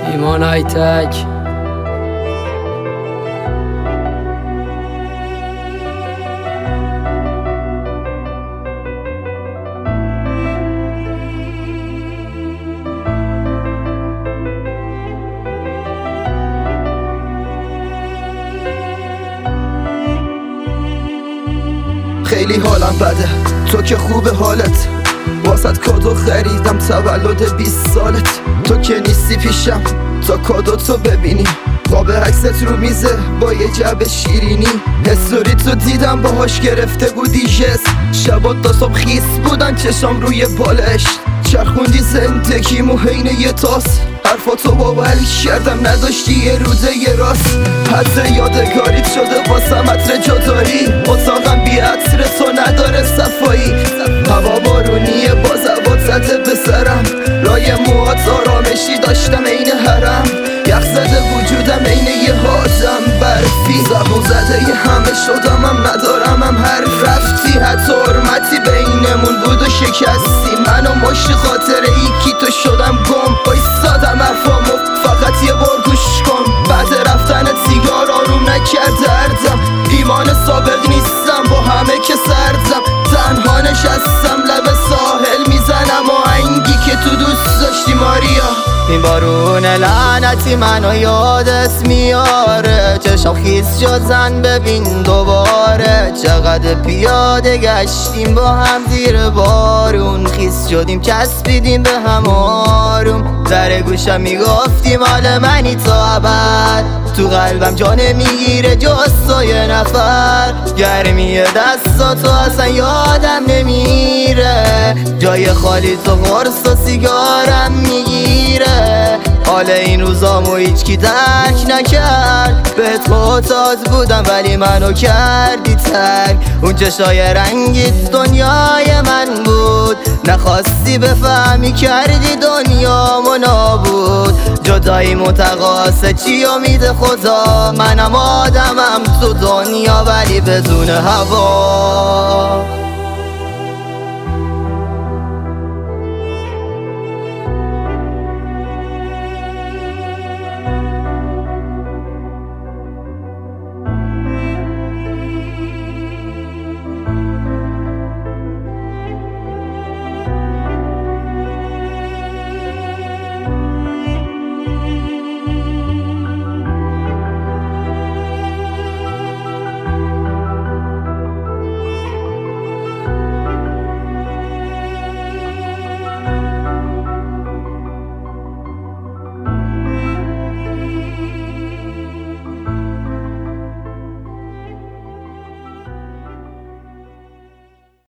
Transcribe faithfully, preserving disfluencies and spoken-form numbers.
ایمان هایتک. خیلی حالم بده تو که خوب حالت، واسط کادو خریدم تولد بیست سالت. تو که نیستی پیشم تا کادو تو ببینی، قاب عکست رو میزه با یه جعبه شیرینی. استوری تو دیدم باهاش گرفته بودی جست، شبات تا صبح خیس بودن چشام روی بالش. چرخوندی زندگیمو حین یه تاس، حرفاتو باور کردم نداشتی یه روزه یه راست. حد یادگاریت شده واسم عطر جدایی، اتاقم بی عطر تو نداره صفایی. هوا بارونیه باز هوات زده به سرم، رای موهات آرامشی داشتم عین حرم. یخ زده وجودم عین یه حاجم برفی، زبون زده یه همه شدم هم ندارم هم حرف. رفتی حتی حرمتی بینمون بود و شکستی منو مشت خاطر یکی تو شدم گم. بایستادم حرفامو فقط یه بار گوش کن، بعد رفتن سیگار آروم نکرد دردم. ایمان سابق نیستم با همه که سردم، تنها نشستم لب ساحل میزنم آهنگی که تو دوست داشتی ماریا. این بارون لعنتی منو یادت میاره، چشم خیس شد زن ببین دوباره. چقدر پیاده گشتیم با هم زیر بارون، خیس شدیم چسبیدیم به هم آروم. در گوشم میگفتیم مال منی تا ابد، تو قلبم جانه میگیره جز تو یه نفر. گرمی دستاتو اصلا یادم نمیره، جای خالی تو قرص و سیگارم میگیره. حال این روزامو هیچکی درک نکرد، بهت معتاد بودم ولی منو کردی ترک. اون چشای رنگیت دنیای من بود، نخواستی بفهمی کردی دنیامو نابود. جدایی متقاسه چی امید خدا، منم آدمم تو دنیا ولی بدون هوا.